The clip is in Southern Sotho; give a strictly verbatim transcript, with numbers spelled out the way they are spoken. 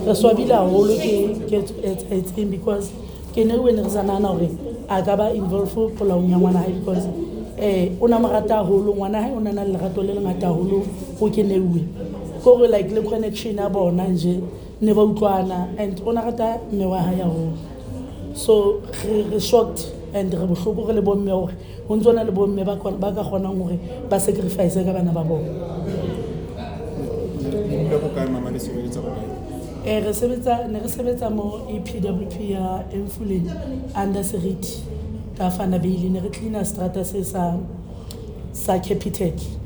re swabile haholo ke ke etseng because ke ne we ne re sanana hore a ka ba involve polaong ya ngwana hae because eh ona morata haholo ngwana hae ona na le lerato le lengata haholo go ke neuwe go re like le connection ya bona nje ne ba utlwana and ona rata mme wa hae haholo so re shocked and re bohloko re le bomme hore ho ntsona le bomme ba ba ka kgonang hore ba sacrifice ka bana ba bona. Eh re sebetsa ne re sebetsa mo E P W P ya Emfuleni under Seriti ka fana beile ne re cleaner strata se sa sa Capitec.